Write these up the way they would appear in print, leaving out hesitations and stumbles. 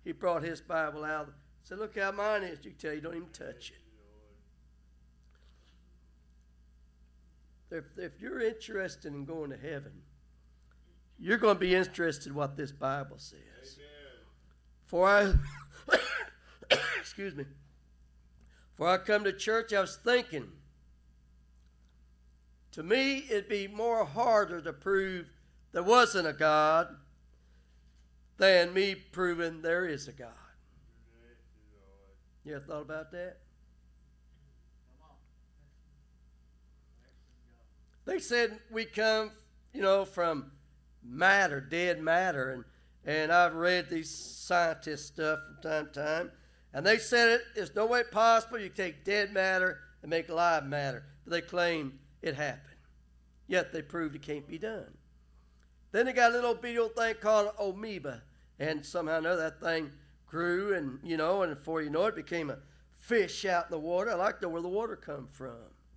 he brought his Bible out. Said, look how mine is. You can tell you don't even touch it. If you're interested in going to heaven, you're going to be interested in what this Bible says. Excuse me. Before I come to church, I was thinking, to me, it'd be more harder to prove there wasn't a God than me proving there is a God. You ever thought about that? They said we come, from matter, dead matter, and I've read these scientist stuff from time to time, and they said there's no way possible you can take dead matter and make live matter. But they claim it happened. Yet they proved it can't be done. Then they got a little bitty old thing called amoeba, and somehow or another that thing grew, and before you know it, became a fish out in the water. I like to know where the water come from.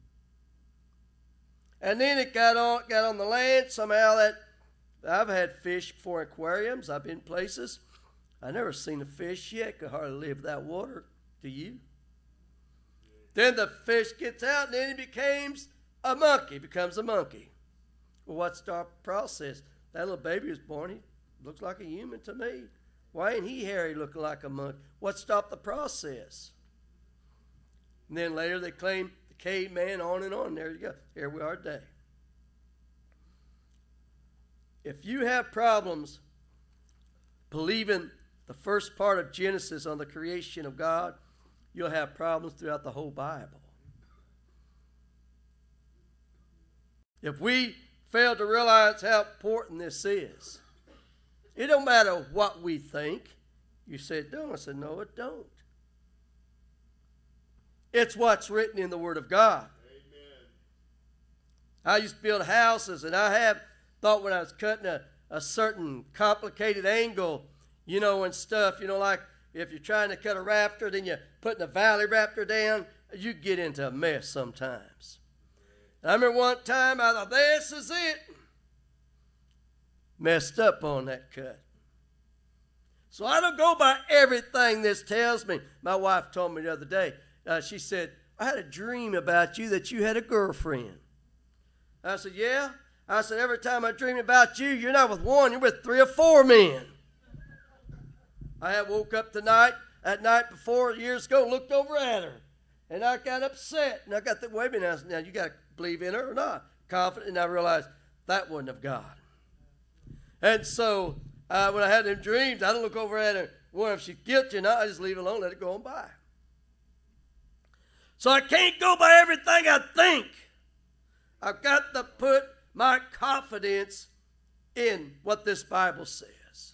And then it got on the land. Somehow I've had fish before in aquariums. I've been places. I never seen a fish yet. Could hardly live without water. Do you? Then the fish gets out, and then it becomes a monkey. Well, what's the process? That little baby was born. He looks like a human to me. Why ain't he hairy looking like a monkey? What stopped the process? And then later they claim the caveman, on and on. There you go. Here we are today. If you have problems believing the first part of Genesis on the creation of God, you'll have problems throughout the whole Bible. If we fail to realize how important this is, it don't matter what we think. You say it don't. I said, no, it don't. It's what's written in the Word of God. Amen. I used to build houses, and I have thought when I was cutting a certain complicated angle, and stuff, like if you're trying to cut a rafter, then you're putting a valley rafter down, you get into a mess sometimes. And I remember one time I thought, this is it. Messed up on that cut. So I don't go by everything this tells me. My wife told me the other day, she said, I had a dream about you that you had a girlfriend. I said, yeah? I said, every time I dream about you, you're not with one, you're with 3 or 4 men. I had woke up that night before years ago, looked over at her, and I got upset. And I got the wait a minute. I said, now you got to believe in her or not? Confident, and I realized that wasn't of God. And so when I had them dreams, I don't look over at her, wonder if she's guilty or not. I just leave it alone, let it go on by. So I can't go by everything I think. I've got to put my confidence in what this Bible says.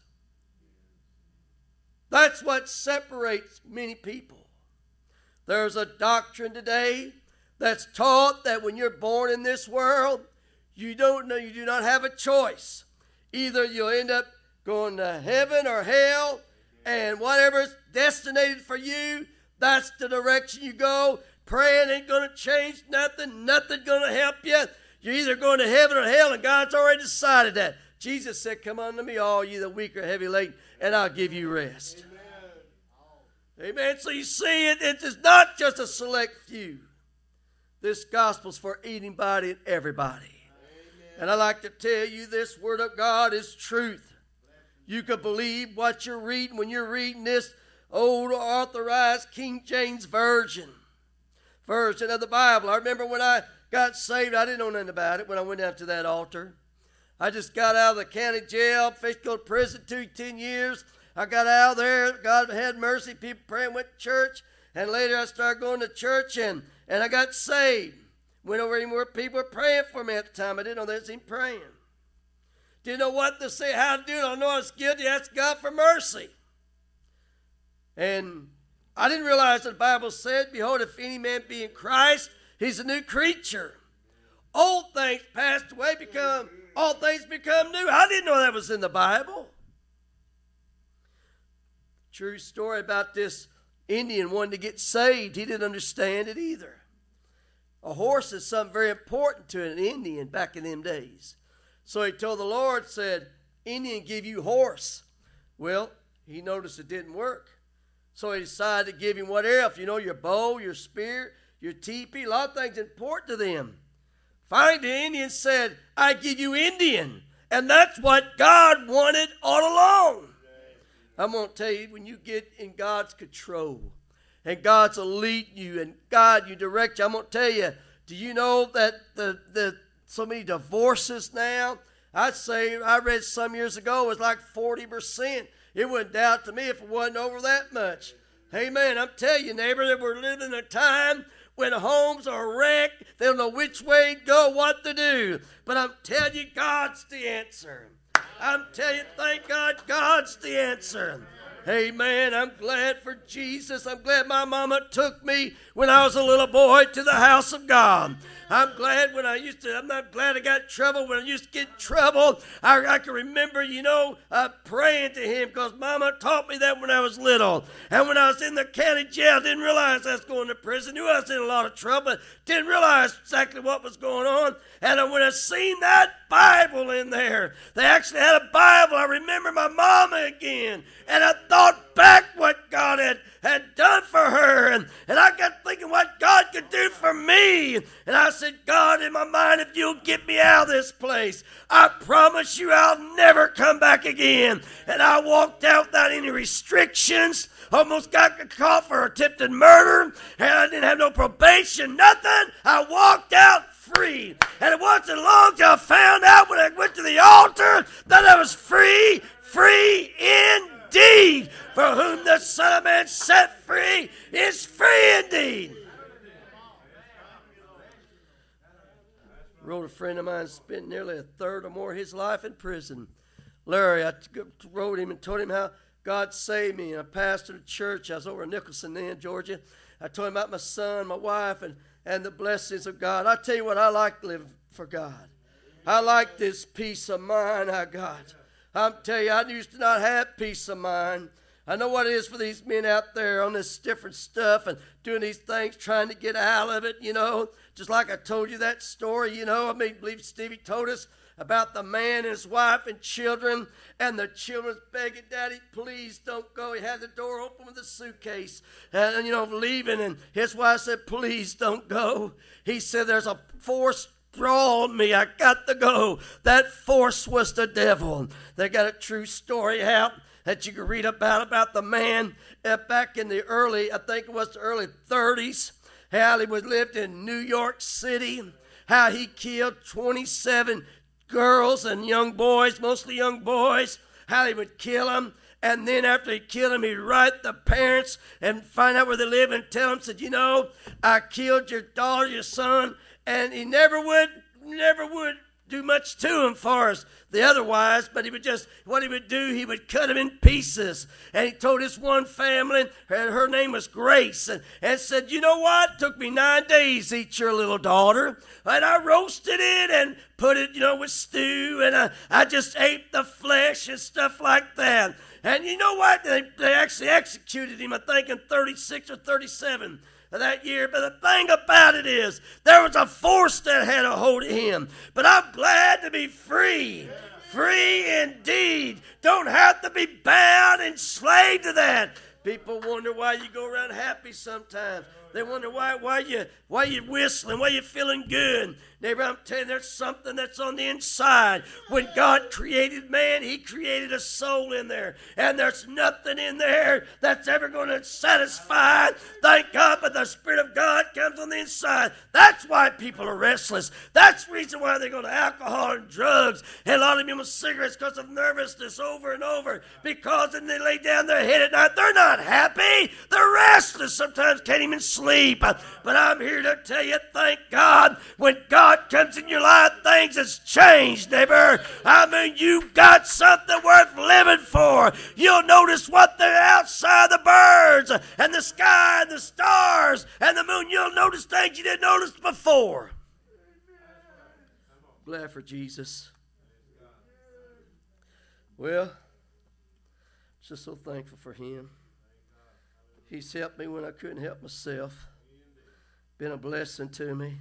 That's what separates many people. There's a doctrine today that's taught that when you're born in this world, you do not have a choice. Either you'll end up going to heaven or hell, and whatever's destinated for you, that's the direction you go. Praying ain't going to change nothing. Nothing going to help you. You're either going to heaven or hell, and God's already decided that. Jesus said, come unto me, all you that weak or heavy laden, and I'll give you rest. Amen. Amen. So you see, it's not just a select few. This gospel's for anybody and everybody. Amen. And I like to tell you, this Word of God is truth. You can believe what you're reading when you're reading this old authorized King James version of the Bible. I remember when I got saved, I didn't know nothing about it when I went out to that altar. I just got out of the county jail, fished go to prison 10 years. I got out of there. God had mercy. People praying, went to church. And later I started going to church, and I got saved. Went over even where people were praying for me at the time. I didn't know they was even praying. Didn't know what to say, how to do it. I know I was guilty. Asked God for mercy. And I didn't realize that the Bible said, behold, if any man be in Christ, he's a new creature. Old things passed away, all things become new. I didn't know that was in the Bible. True story about this Indian wanting to get saved. He didn't understand it either. A horse is something very important to an Indian back in them days. So he told the Lord, said, Indian give you horse. Well, He noticed it didn't work. So he decided to give him what else? You know, your bow, your spear, your teepee, a lot of things important to them. Finally, the Indian said, I give you Indian. And that's what God wanted all along. I'm going to tell you, when you get in God's control and God's will lead you and God, you direct you, I'm going to tell you, do you know that the so many divorces now? I'd say, I read some years ago, it was like 40%. It wouldn't doubt to me if it wasn't over that much. Amen. I'm telling you, neighbor, that we're living in a time when homes are wrecked. They don't know which way to go, what to do. But I'm telling you, God's the answer. I'm telling you, thank God, God's the answer. Amen. I'm glad for Jesus. I'm glad my mama took me when I was a little boy to the house of God. I'm glad I'm not glad I got in trouble. When I used to get in trouble, I can remember, praying to him because Mama taught me that when I was little. And when I was in the county jail, I didn't realize I was going to prison. Knew I was in a lot of trouble. Didn't realize exactly what was going on. And when I seen that Bible in there, they actually had a Bible. I remember my mama again. And I thought back what God had done for her. And I got thinking what God could do for me. And I said, God, in my mind, if you'll get me out of this place, I promise you I'll never come back again. And I walked out without any restrictions. Almost got caught for attempted murder. And I didn't have no probation, nothing. I walked out free. And it wasn't long till I found out when I went to the altar that I was free indeed. For whom the Son of Man set free is free indeed. Wrote a friend of mine spent nearly a third or more of his life in prison. Larry, I wrote him and told him how God saved me. And I pastored a church. I was over in Nicholson then, Georgia. I told him about my son, my wife, and the blessings of God. I tell you what, I like living for God. I like this peace of mind I got. I'm telling you, I used to not have peace of mind. I know what it is for these men out there on this different stuff and doing these things, trying to get out of it, Just like I told you that story, I believe Stevie told us about the man and his wife and children, and the children's begging, Daddy, please don't go. He had the door open with a suitcase, and leaving, and his wife said, please don't go. He said, there's a force drawing me. I got to go. That force was the devil. They got a true story out that you can read about the man back in the early 30s, how he lived in New York City, how he killed 27 girls and young boys, mostly young boys, how he would kill them. And then after he killed them, he'd write the parents and find out where they live and tell them, said, I killed your daughter, your son. And he never would do much to them far as the other wives, but what he would do, he would cut them in pieces. And he told this one family, and her name was Grace, and said, you know what? It took me 9 days to eat your little daughter. And I roasted it and put it, with stew, and I just ate the flesh and stuff like that. And you know what? They actually executed him, I think, in 36 or 37. That year. But the thing about it is, there was a force that had a hold of him. But I'm glad to be free. Free indeed. Don't have to be bound and enslaved to that. People wonder why you go around happy sometimes. They wonder why you whistling, why you feeling good. Neighbor, I'm telling you, there's something that's on the inside. When God created man, he created a soul in there. And there's nothing in there that's ever going to satisfy. Thank God, but the Spirit of God comes on the inside. That's why people are restless. That's the reason why they go to alcohol and drugs. And a lot of them with cigarettes because of nervousness over and over. Because when they lay down their head at night, they're not happy. They're restless. Sometimes can't even sleep. But I'm here to tell you, thank God, when God comes in your life, things has changed, neighbor. I mean, you've got something worth living for. You'll notice what they're outside, the birds and the sky and the stars and the moon. You'll notice things you didn't notice before. Glad for Jesus. Well, just so thankful for him. He's helped me when I couldn't help myself. Been a blessing to me.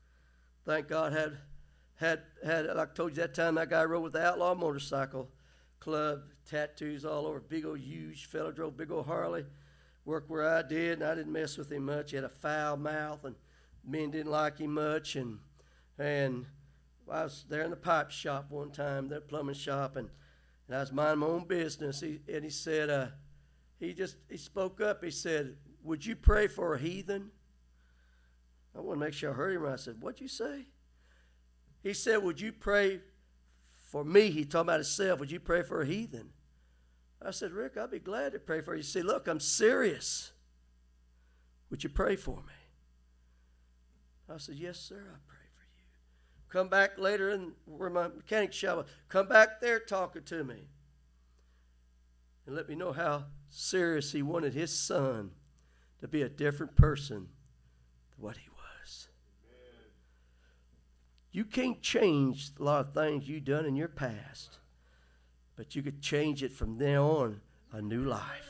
Thank God had like I told you that time that guy rode with the outlaw motorcycle. club, tattoos all over, big old huge fella, drove big old Harley. Worked where I did, and I didn't mess with him much. He had a foul mouth, and men didn't like him much. And I was there in the pipe shop one time, that plumbing shop, and I was minding my own business. He said, he spoke up. He said, "Would you pray for a heathen?" I want to make sure I heard him right. I said, "What'd you say?" He said, "Would you pray for me?" He talking about himself. "Would you pray for a heathen?" I said, "Rick, I'll be glad to pray for you." He said, "Look, I'm serious. Would you pray for me?" I said, "Yes, sir, I'll pray for you." Come back later in where my mechanic shop was. Come back there talking to me. And let me know how serious he wanted his son to be a different person than what he was. Amen. You can't change a lot of things you've done in your past. But you could change it from then on, a new life.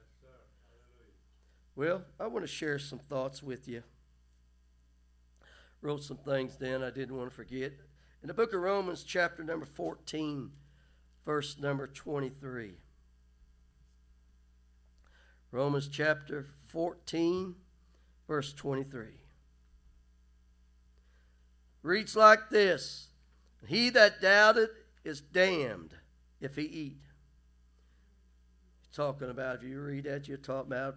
Well, I want to share some thoughts with you. Wrote some things down I didn't want to forget. In the book of Romans, chapter number 14, verse number 23. Romans chapter 14, verse 23. Reads like this: "He that doubted is damned if he eat." Talking about, if you read that, you're talking about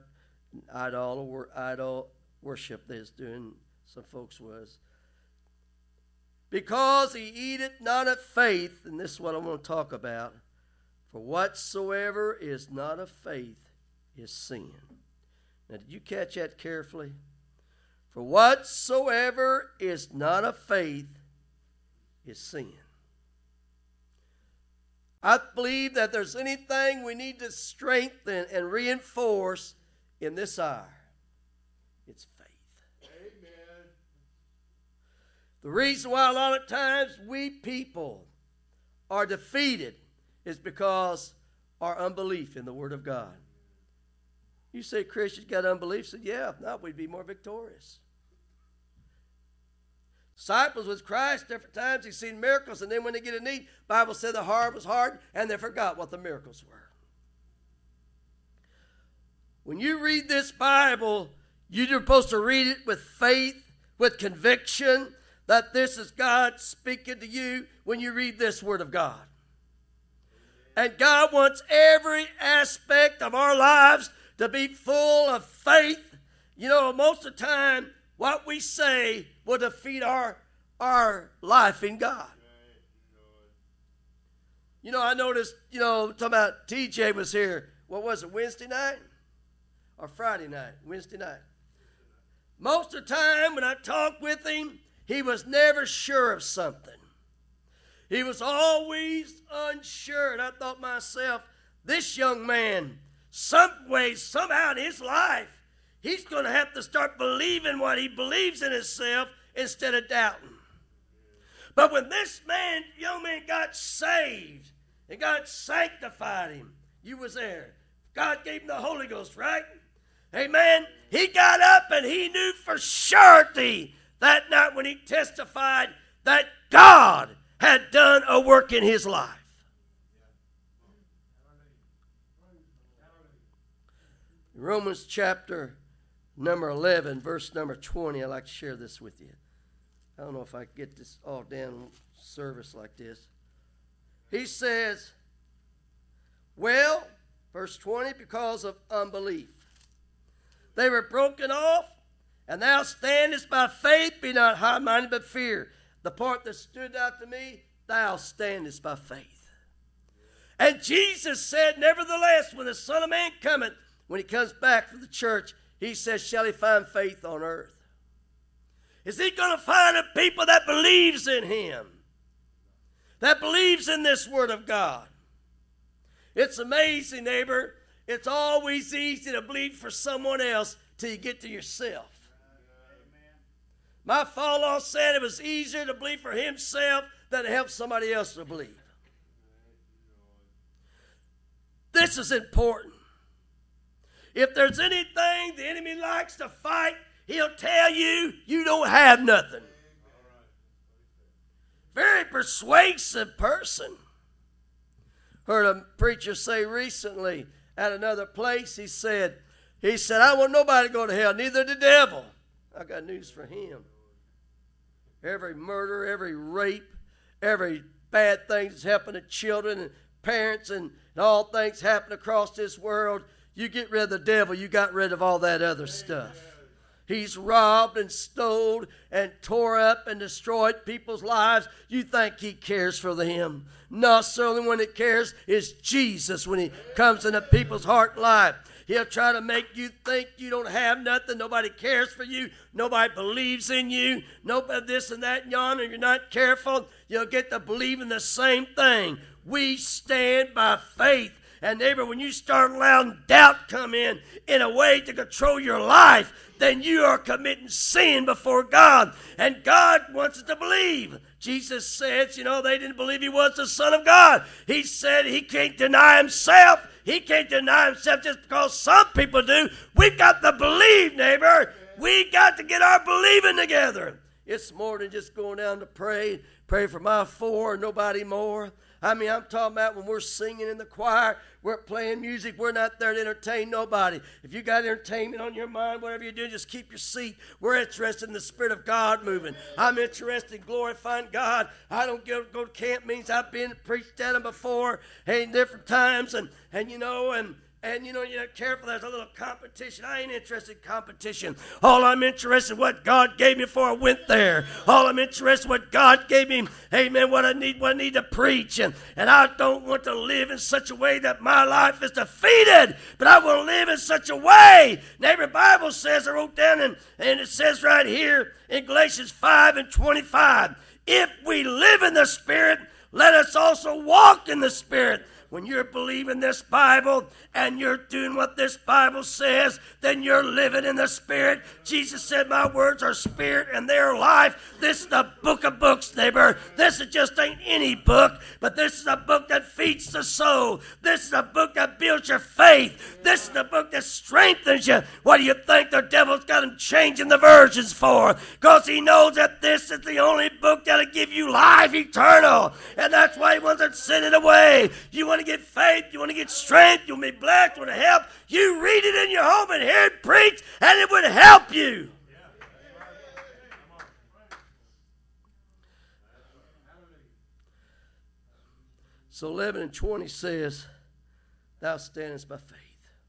idol worship that's doing, some folks was. "Because he eateth not of faith," and this is what I want to talk about, "for whatsoever is not of faith is sin." Now, did you catch that carefully? For whatsoever is not of faith is sin. I believe that there's anything we need to strengthen and reinforce in this hour, it's faith. Amen. The reason why a lot of times we people are defeated is because our unbelief in the Word of God. You say Christians got unbelief? I said, yeah, if not, we'd be more victorious. Disciples with Christ, different times, he's seen miracles, and then when they get a need, the Bible said the heart was hardened, and they forgot what the miracles were. When you read this Bible, you're supposed to read it with faith, with conviction, that this is God speaking to you when you read this Word of God. And God wants every aspect of our lives to be full of faith. You know, most of the time, what we say will defeat our life in God. You know, I noticed, talking about TJ was here, what was it, Wednesday night? Or Friday night? Wednesday night. Most of the time when I talked with him, he was never sure of something. He was always unsure. And I thought to myself, this young man, some way, somehow in his life, he's going to have to start believing what he believes in himself instead of doubting. But when this young man got saved and God sanctified him, you was there. God gave him the Holy Ghost, right? Amen. He got up and he knew for surety that night when he testified that God had done a work in his life. Romans chapter number 11, verse number 20. I'd like to share this with you. I don't know if I can get this all down service like this. He says, well, verse 20, because of unbelief. They were broken off, and thou standest by faith, be not high-minded, but fear. The part that stood out to me, thou standest by faith. And Jesus said, nevertheless, when the Son of Man cometh, when he comes back for the church, he says, shall he find faith on earth? Is he going to find a people that believes in him? That believes in this Word of God? It's amazing, neighbor. It's always easy to believe for someone else till you get to yourself. My father-in-law said it was easier to believe for himself than to help somebody else to believe. This is important. If there's anything the enemy likes to fight, he'll tell you, you don't have nothing. Very persuasive person. Heard a preacher say recently at another place, he said, I want nobody to go to hell, neither the devil. I got news for him. Every murder, every rape, every bad thing that's happened to children and parents and all things happen across this world, you get rid of the devil, you got rid of all that other stuff. He's robbed and stole and tore up and destroyed people's lives. You think he cares for them? No, sir. The only one that cares is Jesus when he comes into people's heart and life. He'll try to make you think you don't have nothing. Nobody cares for you. Nobody believes in you. Nobody this and that and yonder. You're not careful. You'll get to believe in the same thing. We stand by faith. And neighbor, when you start allowing doubt come in a way to control your life, then you are committing sin before God. And God wants us to believe. Jesus said, they didn't believe he was the Son of God. He said he can't deny himself. He can't deny himself just because some people do. We've got to believe, neighbor. We got to get our believing together. It's more than just going down to pray for my four, nobody more. I'm talking about when we're singing in the choir, we're playing music, we're not there to entertain nobody. If you got entertainment on your mind, whatever you're doing, just keep your seat. We're interested in the Spirit of God moving. I'm interested in glorifying God. I don't go to camp meetings. I've been preached at them before, different times, and you're not careful, there's a little competition. I ain't interested in competition. All I'm interested in what God gave me before I went there. All I'm interested in what God gave me, what I need to preach. And I don't want to live in such a way that my life is defeated, but I want to live in such a way. Neighbor, Bible says, I wrote down, and it says right here in Galatians 5:25, if we live in the Spirit, let us also walk in the Spirit. When you're believing this Bible and you're doing what this Bible says, then you're living in the Spirit. Jesus said, my words are spirit and they're life. This is the book of books, neighbor. This just ain't any book, but this is a book that feeds the soul. This is a book that builds your faith. This is the book that strengthens you. What do you think the devil's got him changing the versions for? Because he knows that this is the only book that'll give you life eternal. And that's why he wants to send it away. You want to get faith, you want to get strength, you want to be blessed, you want to help, you read it in your home and hear it preached, and it would help you. So 11 and 20 says, thou standest by faith.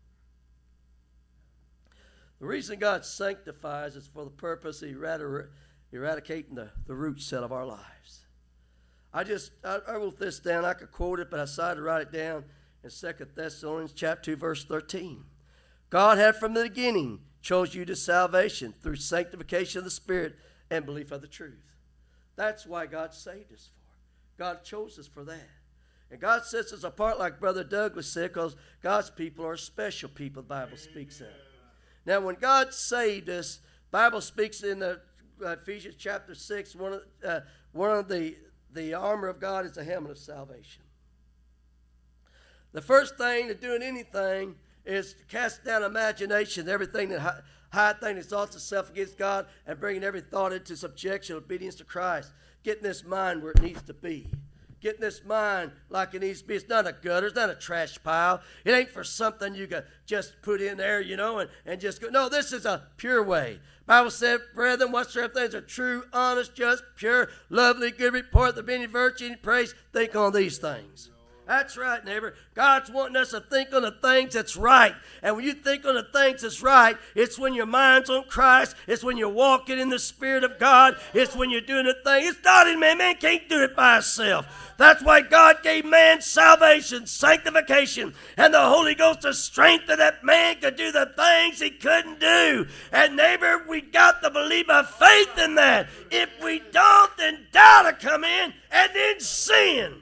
The reason God sanctifies is for the purpose of eradicating the root cell of our lives. I wrote this down. I could quote it, but I decided to write it down in 2 Thessalonians chapter 2, verse 13. God had from the beginning chose you to salvation through sanctification of the Spirit and belief of the truth. That's why God saved us for. God chose us for that. And God sets us apart, like Brother Douglas said, because God's people are special people, the Bible speaks of. Now, when God saved us, the Bible speaks in the Ephesians chapter 6, one of the armor of God is the helmet of salvation. The first thing to doing anything is to cast down imagination, everything that high thing that exalts itself against God, and bringing every thought into subjection, obedience to Christ. Getting this mind where it needs to be. Getting this mind like it needs to be. It's not a gutter. It's not a trash pile. It ain't for something you can just put in there, and just go. No, this is a pure way. Bible said, brethren, whatsoever things are true, honest, just, pure, lovely, good report, there be any virtue, any praise, think on these things. That's right, neighbor. God's wanting us to think on the things that's right. And when you think on the things that's right, it's when your mind's on Christ. It's when you're walking in the Spirit of God. It's when you're doing the thing. It's not in man. Man can't do it by himself. That's why God gave man salvation, sanctification, and the Holy Ghost to strengthen that man could do the things he couldn't do. And neighbor, we got to believe by faith in that. If we don't, then doubt will come in and then sin.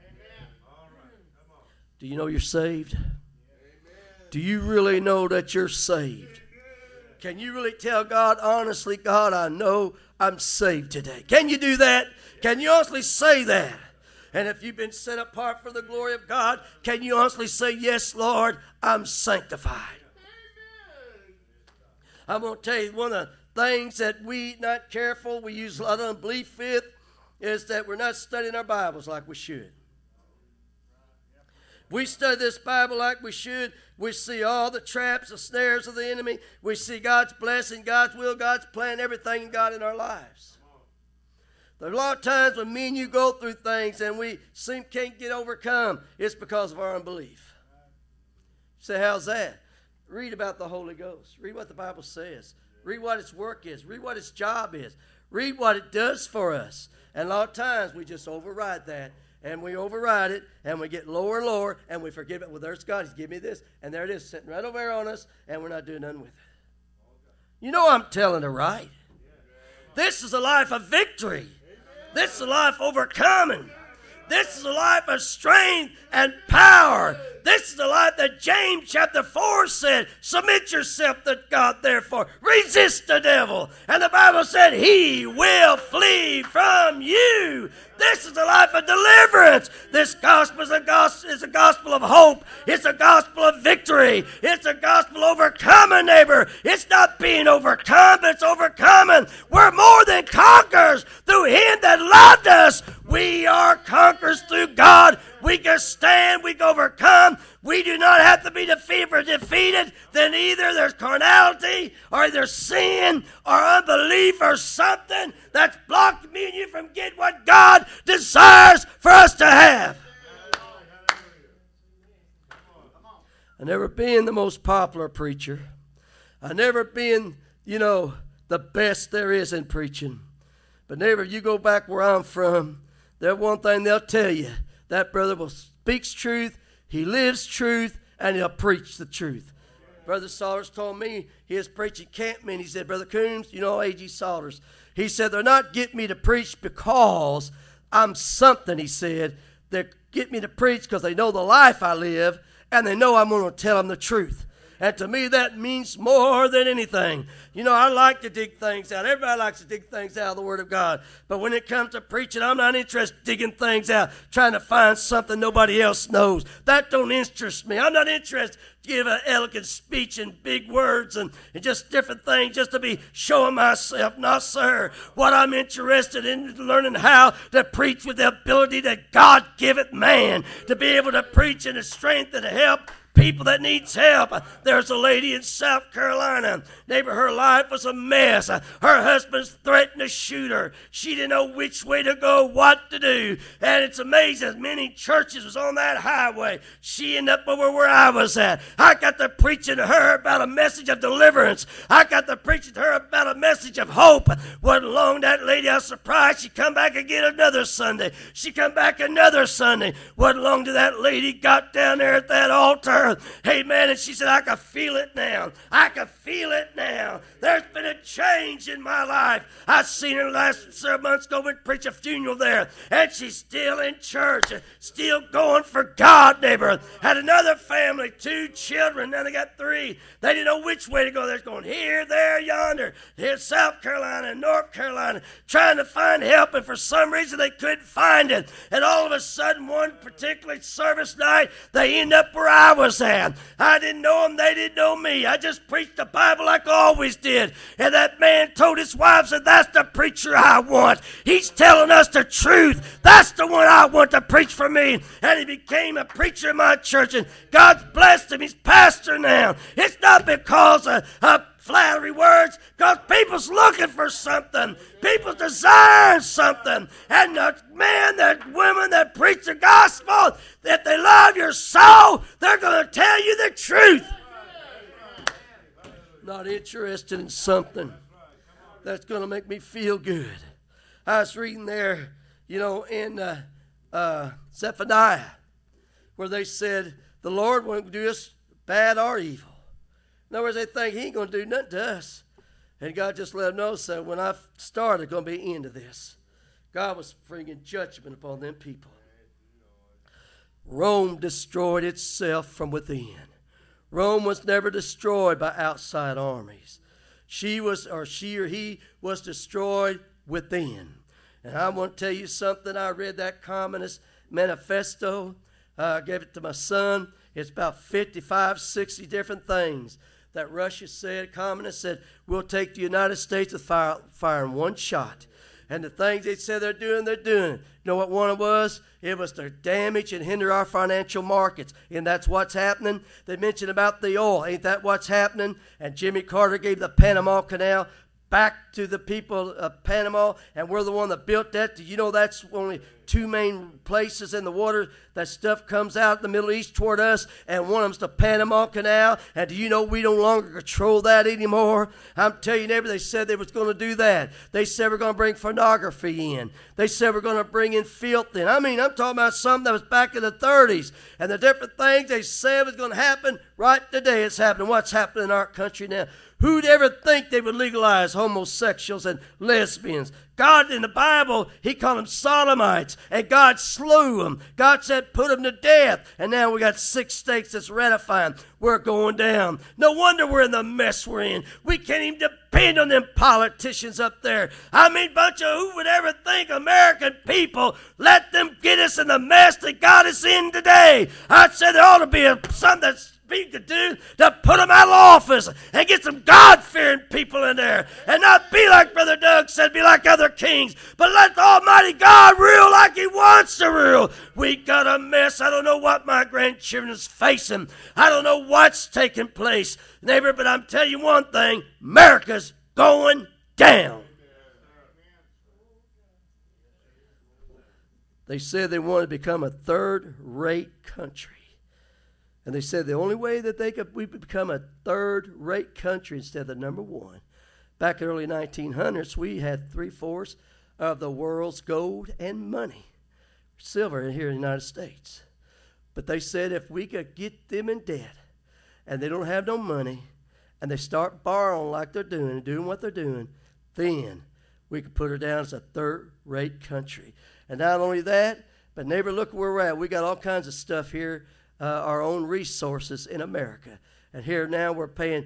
Do you know you're saved? Amen. Do you really know that you're saved? Can you really tell God, honestly, God, I know I'm saved today? Can you do that? Can you honestly say that? And if you've been set apart for the glory of God, can you honestly say, yes, Lord, I'm sanctified? I'm going to tell you, one of the things that we not careful, we use a lot of unbelief with, is that we're not studying our Bibles like we should. We study this Bible like we should. We see all the traps, the snares of the enemy. We see God's blessing, God's will, God's plan, everything in God in our lives. There's a lot of times when me and you go through things and we can't get overcome. It's because of our unbelief. You say, how's that? Read about the Holy Ghost. Read what the Bible says. Read what its work is. Read what its job is. Read what it does for us. And a lot of times we just override that. And we override it, and we get lower and lower, and we forget it. Well, there's God. He's giving me this. And there it is, sitting right over there on us, and we're not doing nothing with it. You know I'm telling it right. This is a life of victory. This is a life overcoming. This is a life of strength and power. This is the life that James chapter 4 said, submit yourself to God, therefore. Resist the devil. And the Bible said, he will flee from you. This is the life of deliverance. This gospel is a gospel of hope. It's a gospel of victory. It's a gospel overcoming, neighbor. It's not being overcome, but it's overcoming. We're more than conquerors through him that loved us. We are conquerors through God. We can stand. We can overcome. We do not have to be defeated. Then either there's carnality or there's sin or unbelief or something that's blocked me and you from getting what God desires for us to have. I've never been the most popular preacher. I've never been, the best there is in preaching. But neighbor, you go back where I'm from, there's one thing they'll tell you. That brother speaks truth, he lives truth, and he'll preach the truth. Brother Salters told me he was preaching campment. He said, Brother Coombs, A.G. Salters. He said, they're not getting me to preach because I'm something, he said. They get me to preach because they know the life I live, and they know I'm going to tell them the truth. And to me, that means more than anything. I like to dig things out. Everybody likes to dig things out of the Word of God. But when it comes to preaching, I'm not interested in digging things out, trying to find something nobody else knows. That don't interest me. I'm not interested to give an elegant speech and big words and just different things just to be showing myself. No, sir. What I'm interested in is learning how to preach with the ability that God giveth man, to be able to preach in the strength and help people that needs help. There's a lady in South Carolina. Neighbor, her life was a mess. Her husband's threatened to shoot her. She didn't know which way to go, what to do. And it's amazing, as many churches was on that highway. She ended up over where I was at. I got to preaching to her about a message of deliverance. I got to preaching to her about a message of hope. Wasn't long that lady, I was surprised. She come back again another Sunday. She come back another Sunday. Wasn't long till that lady got down there at that altar. Amen. And she said, I can feel it now. I can feel it now. There's been a change in my life. I seen her last several months ago and preach a funeral there. And she's still in church. Still going for God, neighbor. Had another family, 2 children. Now they got 3. They didn't know which way to go. They're going here, there, yonder. Here's South Carolina, North Carolina. Trying to find help. And for some reason they couldn't find it. And all of a sudden, one particular service night, they end up where I was at. I didn't know them, they didn't know me. I just preached the Bible like I always did. And that man told his wife, said, that's the preacher I want. He's telling us the truth. That's the one I want to preach for me. And he became a preacher in my church. And God's blessed him. He's pastor now. It's not because of flattery words, because people's looking for something. People's desiring something. And the men, the women that preach the gospel, if they love your soul, they're going to tell you the truth. Not interested in something that's going to make me feel good. I was reading there, in Zephaniah, where they said the Lord won't do us bad or evil. In other words, they think he ain't going to do nothing to us. And God just let them know, so when I started, there's going to be an end to this. God was bringing judgment upon them people. Rome destroyed itself from within. Rome was never destroyed by outside armies. She or he was destroyed within. And I want to tell you something. I read that Communist Manifesto. I gave it to my son. It's about 55, 60 different things that Russia said. Communists said, we'll take the United States with fire in one shot. And the things they said they're doing, they're doing. You know what one was? It was to damage and hinder our financial markets. And that's what's happening. They mentioned about the oil. Ain't that what's happening? And Jimmy Carter gave the Panama Canal back to the people of Panama, and we're the one that built that. Do you know that's only two main places in the water that stuff comes out in the Middle East toward us, and one of them's the Panama Canal, and do you know we no longer control that anymore? I'm telling you, neighbor, they said they was going to do that. They said we're going to bring pornography in. They said we're going to bring in filth in. I mean, I'm talking about something that was back in the 30s, and the different things they said was going to happen right today. It's happening. What's happening in our country now? Who'd ever think they would legalize homosexuals and lesbians? God, in the Bible, he called them sodomites, and God slew them. God said, put them to death. And now we got 6 states that's ratifying. We're going down. No wonder we're in the mess we're in. We can't even depend on them politicians up there. I mean, bunch of who would ever think American people let them get us in the mess that got us in today? I said there ought to be something that's people could do to put them out of office and get some God-fearing people in there and not be like Brother Doug said, be like other kings, but let the Almighty God rule like he wants to rule. We got a mess. I don't know what my grandchildren is facing. I don't know what's taking place, neighbor, but I'm telling you one thing, America's going down. They said they wanted to become a third-rate country. And they said the only way that we could become a third-rate country instead of the number one. Back in the early 1900s, we had 3/4 of the world's gold and money, silver here in the United States. But they said if we could get them in debt, and they don't have no money, and they start borrowing like they're doing and doing what they're doing, then we could put her down as a third-rate country. And not only that, but neighbor, look where we're at. We got all kinds of stuff here. Our own resources in America. And here now we're paying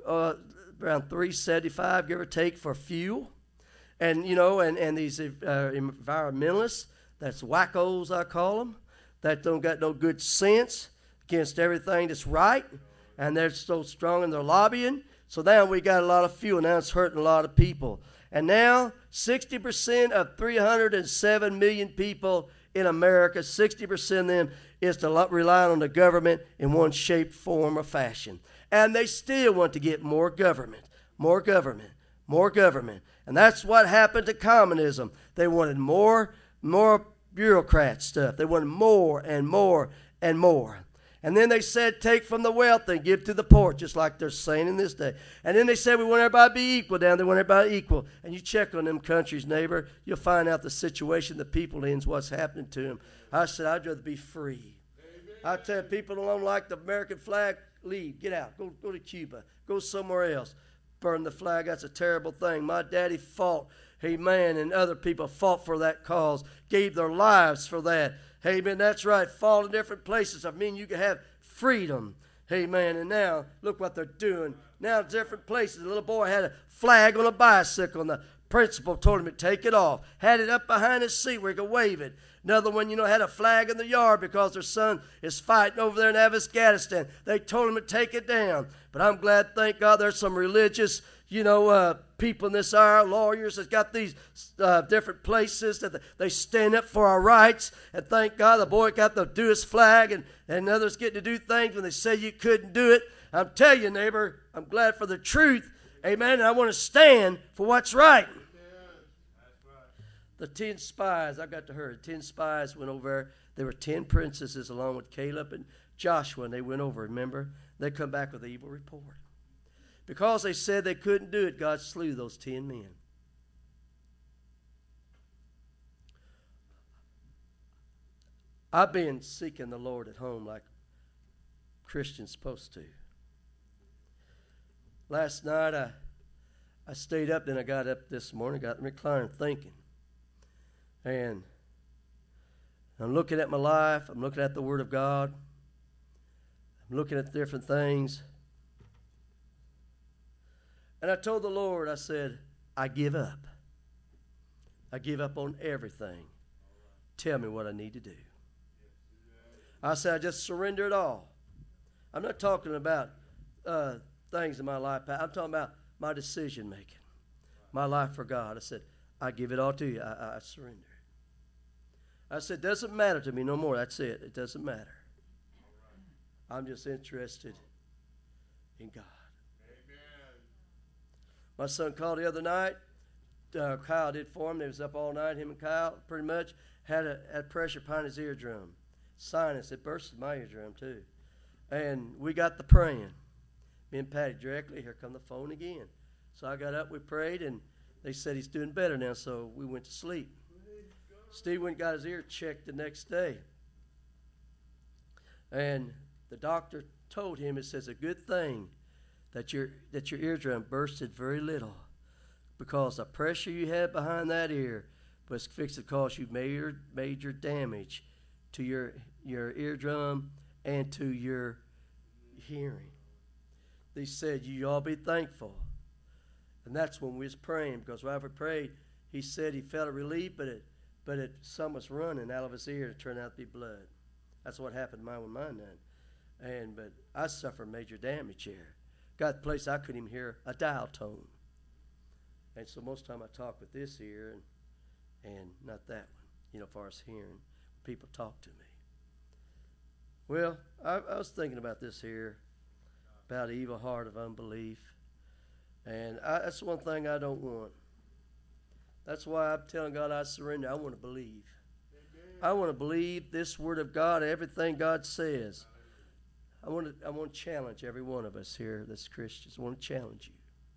around $3.75, give or take, for fuel. And, you know, and these environmentalists, that's wackos, I call them, that don't got no good sense against everything that's right. And they're so strong in their lobbying. So now we got a lot of fuel. Now it's hurting a lot of people. And now 60% of 307 million people in America, 60% of them is to rely on the government in one shape, form, or fashion. And they still want to get more government, more government, more government. And that's what happened to communism. They wanted more bureaucrat stuff. They wanted more and more and more. And then they said, take from the wealth and give to the poor, just like they're saying in this day. And then they said, we want everybody to be equal down. They want everybody equal. And you check on them countries, neighbor, you'll find out the situation the people in is what's happening to them. I said, I'd rather be free. I tell people who don't like the American flag, leave, get out, go to Cuba, go somewhere else. Burn the flag, that's a terrible thing. My daddy fought, amen, and other people fought for that cause, gave their lives for that. Amen, that's right, fought in different places. I mean, you can have freedom. Amen, and now, look what they're doing. Now, different places, a little boy had a flag on a bicycle, and the principal told him to take it off. Had it up behind his seat where he could wave it. Another one, had a flag in the yard because their son is fighting over there in Afghanistan. They told him to take it down. But I'm glad, thank God, there's some religious, people in this hour, lawyers that's got these different places that they stand up for our rights. And thank God the boy got to do his flag and others get to do things when they say you couldn't do it. I'm telling you, neighbor, I'm glad for the truth. Amen. And I want to stand for what's right. The 10 spies, I got to hear, 10 spies went over there. There were 10 princesses along with Caleb and Joshua, and they went over, remember? They come back with an evil report. Because they said they couldn't do it, God slew those 10 men. I've been seeking the Lord at home like Christians supposed to. Last night I stayed up, then I got up this morning, got in the recliner thinking. And I'm looking at my life. I'm looking at the Word of God. I'm looking at different things. And I told the Lord, I said, I give up. I give up on everything. Tell me what I need to do. I said, I just surrender it all. I'm not talking about things in my life. I'm talking about my decision making, my life for God. I said, I give it all to you. I surrender. I said, doesn't matter to me no more. That's it. It doesn't matter. I'm just interested in God. Amen. My son called the other night. Kyle did for him. They was up all night. Him and Kyle pretty much had pressure behind his eardrum. Sinus. It bursted my eardrum too. And we got the praying. Me and Patty directly. Here come the phone again. So I got up. We prayed, and they said he's doing better now. So we went to sleep. Steve went and got his ear checked the next day. And the doctor told him, it says, a good thing that your eardrum bursted very little, because the pressure you had behind that ear was fixed to cause you major damage to your eardrum and to your hearing. They said, you all be thankful. And that's when we was praying, because while we prayed, he said he felt a relief, but some was running out of his ear. It turned out to be blood. That's what happened to mine with mine then. But I suffered major damage here. Got to the place I couldn't even hear a dial tone. And so most of the time I talk with this ear and not that one, as far as hearing. People talk to me. Well, I was thinking about this here, about evil heart of unbelief. And that's one thing I don't want. That's why I'm telling God I surrender. I want to believe. I want to believe this word of God, everything God says. I want to challenge every one of us here that's Christians. I want to challenge you.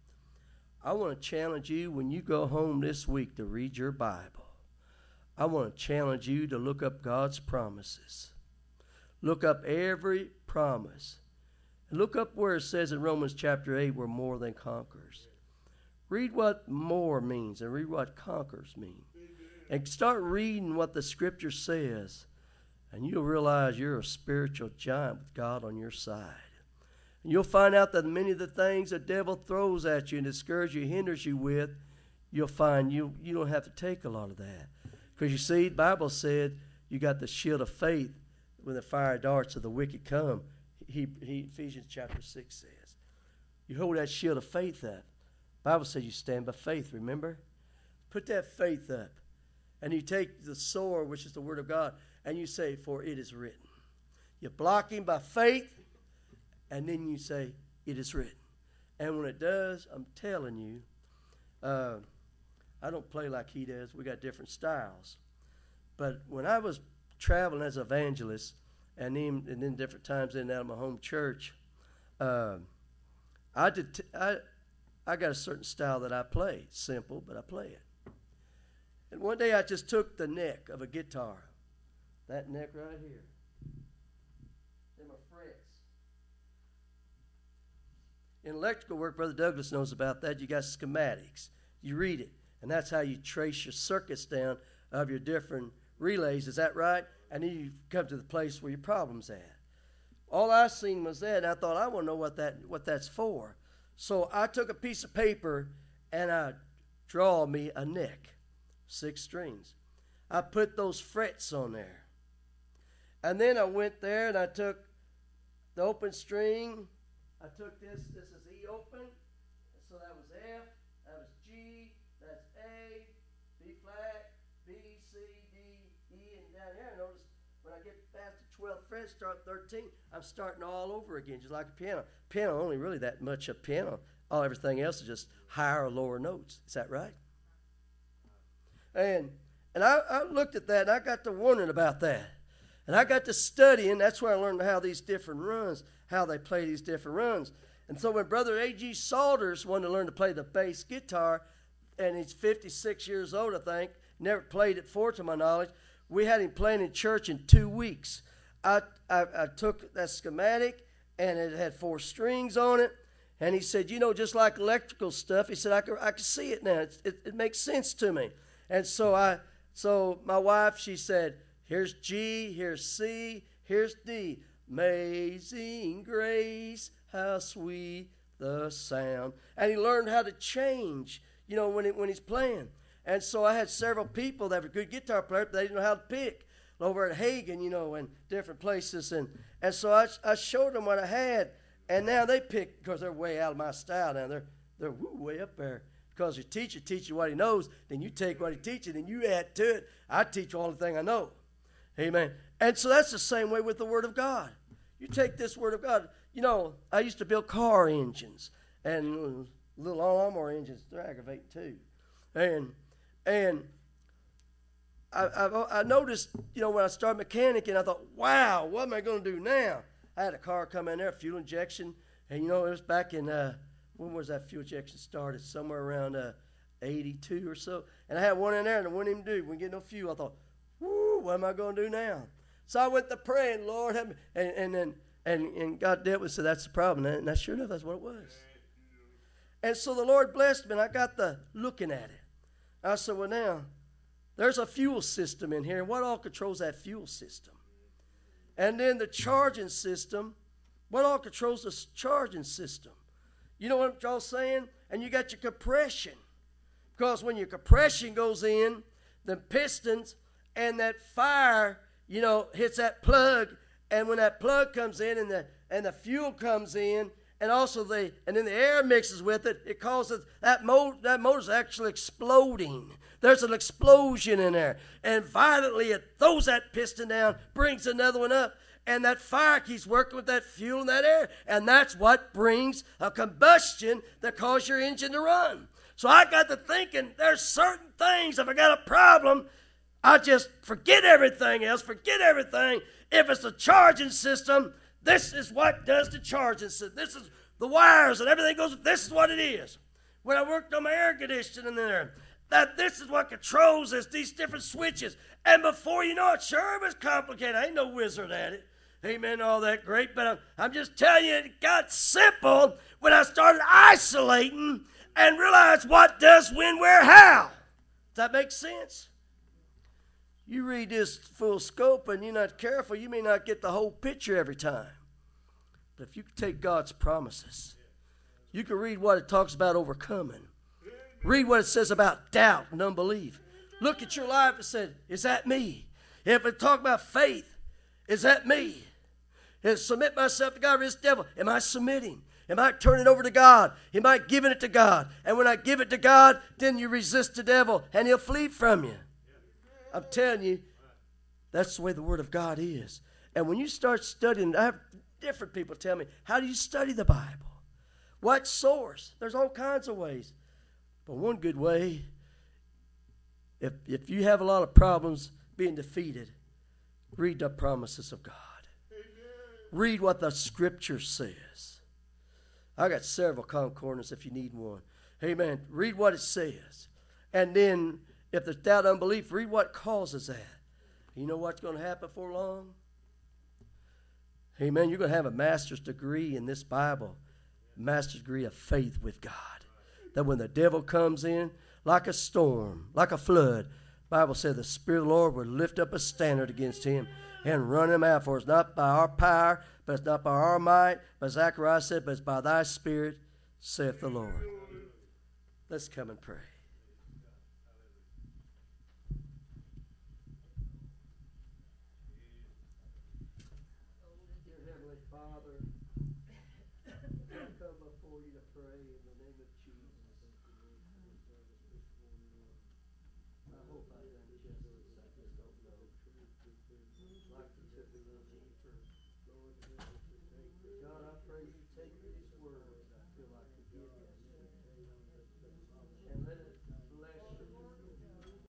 I want to challenge you when you go home this week to read your Bible. I want to challenge you to look up God's promises. Look up every promise. And look up where it says in Romans chapter 8, we're more than conquerors. Read what more means and read what conquers mean. And start reading what the Scripture says. And you'll realize you're a spiritual giant with God on your side. And you'll find out that many of the things the devil throws at you and discourages you, hinders you with, you'll find you don't have to take a lot of that. Because you see, the Bible said you got the shield of faith when the fire darts of the wicked come. Ephesians chapter 6 says. You hold that shield of faith up. The Bible says you stand by faith, remember? Put that faith up. And you take the sword, which is the word of God, and you say, for it is written. You block him by faith, and then you say, it is written. And when it does, I'm telling you, I don't play like he does. We got different styles. But when I was traveling as an evangelist, and then different times in and out of my home church, I got a certain style that I play. Simple, but I play it. And one day I just took the neck of a guitar, that neck right here, and my frets. In electrical work, Brother Douglas knows about that. You got schematics. You read it, and that's how you trace your circuits down of your different relays. Is that right? And then you come to the place where your problem's at. All I seen was that, and I thought, I want to know what that's for. So I took a piece of paper, and I draw me a neck, 6 strings. I put those frets on there. And then I went there, and I took the open string. I took this is E open, so that was F, that was G, that's A, B flat, B, C, D, E, and down here, notice when I get past the 12th fret, start 13, I'm starting all over again, just like a piano. Piano only really that much a piano. Everything else is just higher or lower notes. Is that right? And I looked at that, and I got to wondering about that. And I got to studying. That's where I learned how these different runs, how they play these different runs. And so when Brother A.G. Salters wanted to learn to play the bass guitar, and he's 56 years old, I think, never played it before to my knowledge, we had him playing in church in 2 weeks. I took that schematic, and it had 4 strings on it. And he said, just like electrical stuff, he said, I can see it now. It makes sense to me. And so my wife, she said, here's G, here's C, here's D. Amazing grace, how sweet the sound. And he learned how to change, when he's playing. And so I had several people that were good guitar players, but they didn't know how to pick over at Hagen, and different places. And so I showed them what I had. And now they pick, because they're way out of my style now. They're way up there. Because your teacher teaches you what he knows, then you take what he teaches and you add to it. I teach all the thing I know. Amen. And so that's the same way with the Word of God. You take this Word of God. You know, I used to build car engines and little lawnmower engines. They're aggravating too. And I noticed, you know, when I started mechanicking, I thought, wow, what am I going to do now? I had a car come in there, fuel injection, and, you know, it was back in, when was that fuel injection started? Somewhere around 82 or so. And I had one in there, and it wouldn't even do. We didn't get no fuel. I thought, whoo, what am I going to do now? So I went to praying, Lord, help me. And God dealt with it, so that's the problem. And sure enough, that's what it was. And so the Lord blessed me, and I got the looking at it. I said, well, now, there's a fuel system in here, and what all controls that fuel system? And then the charging system, what all controls the charging system? You know what y'all saying? And you got your compression. Because when your compression goes in, the pistons and that fire, you know, hits that plug, and when that plug comes in and the fuel comes in, and also then the air mixes with it, it causes that motor's actually exploding. There's an explosion in there. And violently it throws that piston down, brings another one up, and that fire keeps working with that fuel and that air. And that's what brings a combustion that causes your engine to run. So I got to thinking, there's certain things, if I got a problem, I just forget everything else, forget everything. If it's a charging system, this is what does the charging system. This is the wires and everything goes. This is what it is. When I worked on my air conditioning there, that this is what controls this, these different switches. And before you know it, sure, it was complicated. I ain't no wizard at it. Amen, all that great. But I'm just telling you, it got simple when I started isolating and realized what does, when, where, how. Does that make sense? You read this full scope and you're not careful, you may not get the whole picture every time. But if you can take God's promises, you can read what it talks about overcoming. Read what it says about doubt and unbelief. Look at your life and say, is that me? If it talk about faith, is that me? And submit myself to God or this devil. Am I submitting? Am I turning over to God? Am I giving it to God? And when I give it to God, then you resist the devil and he'll flee from you. I'm telling you, that's the way the Word of God is. And when you start studying, I have different people tell me, how do you study the Bible? What source? There's all kinds of ways. But one good way, if you have a lot of problems being defeated, read the promises of God. Read what the Scripture says. I got several concordance if you need one. Amen. Read what it says. And then, if there's doubt, unbelief, read what causes that. You know what's going to happen before long? Amen. You're going to have a master's degree in this Bible. Master's degree of faith with God. That when the devil comes in, like a storm, like a flood, the Bible said the Spirit of the Lord would lift up a standard against him and run him out. For it's not by our power, but it's not by our might. But Zechariah said, but it's by thy Spirit, saith the Lord. Let's come and pray. Father, I come before you to pray in the name of Jesus. I hope I done justice. I just don't know. Like you took a little deeper. God, I pray you take these words. I feel like forgiveness.